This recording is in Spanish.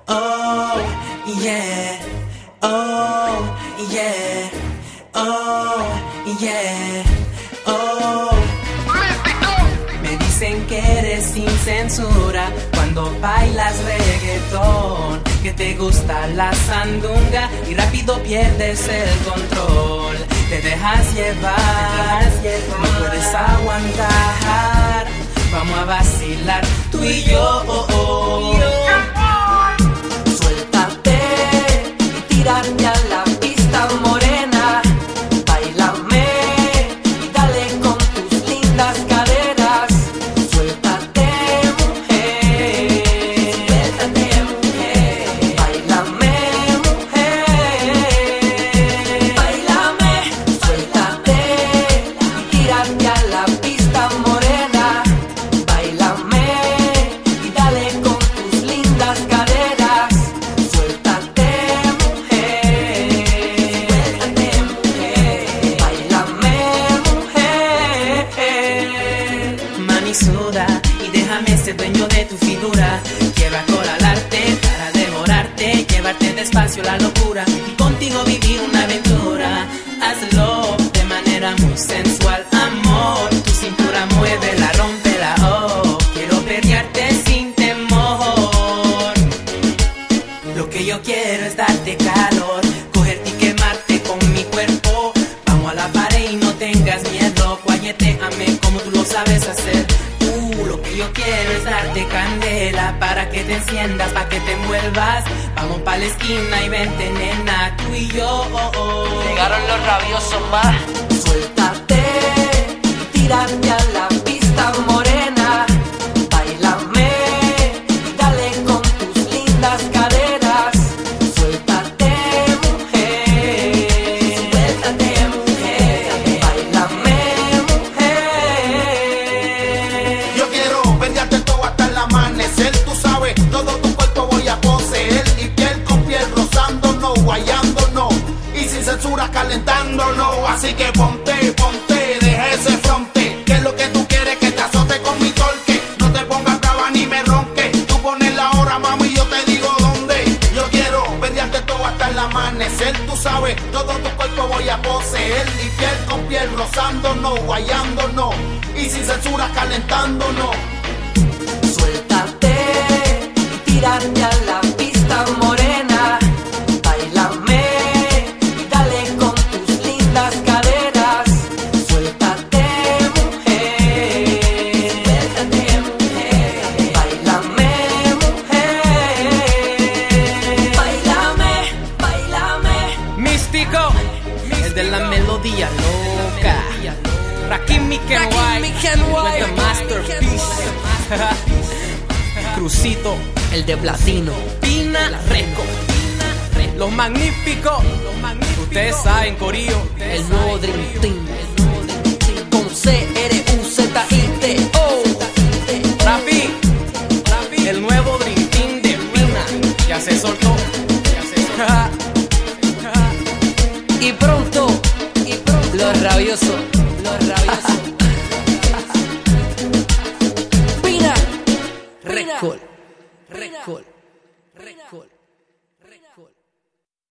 Oh, yeah. Oh, yeah. Oh, yeah. Oh. Me dicen que eres sin censura cuando bailas reggaetón, que te gusta la sandunga y rápido pierdes el control. Te dejas llevar, no puedes aguantar. Vamos a vacilar tú y yo. Suéltate y tírate a la pista morena. Báilame y dale con tus lindas caderas. Suéltate, mujer. Suéltate, mujer. Báilame, mujer. Báilame, suéltate y tírate a la pista morena. Báilame y dale con tus lindas caderas. Suéltate, mujer. Suéltate, mujer. Báilame, mujer. Mami, suda y déjame ser dueño de tu figura. Quiero acorralarte para devorarte, llevarte despacio la locura y contigo vivir una aventura. Hazlo de manera muy sensual, amor. Tu cintura muévela, rómpela, oh. Quiero pelearte sin temor. Lo que yo quiero es darte calor, cogerte y quemarte con mi cuerpo. Vamos a la pared y no tengas miedo. Guayetéame como tú lo sabes hacer. Lo que yo quiero es darte candela para que te enciendas, para que te envuelvas. Vamos pa' la esquina y vente, nena, tú y yo. Llegaron los rabiosos más. Suéltate, tírate a la pista morena. Báilame y dale con tus lindas caderas. Suéltate, mujer. Suéltate, mujer. Báilame, mujer. Yo quiero pelearte todo hasta el amanecer. Tú sabes, todo tu cuerpo voy a poseer. Y piel con piel rozándonos, guayándonos. Y sin censura calentándonos. Así que ponte, deja ese fronte. Que es lo que tú quieres, que te azote con mi torque. No te pongas brava ni me ronque. Tú pones la hora, mami, y yo te digo dónde. Yo quiero pelearte todo hasta el amanecer. Tú sabes, todo tu cuerpo voy a poseer. Y piel con piel rozándonos, guayándonos. Y sin censura calentándonos. Suéltate y tírate a la pista morena. Báilame y dale con tus lindas caderas. Suéltate, mujer. Suéltate, mujer. Báilame, mujer. Báilame. Místico, el de la melodía loca. Rakim Kenway, with the masterpiece. Crucito, el de platino. Pina Reco, los magníficos. Ustedes saben, corillo. El nuevo Dream Team con CRUZITO. Rafi, el nuevo Dream Team de Pina. Ya se soltó. Y pronto, los rabiosos. Pina Record.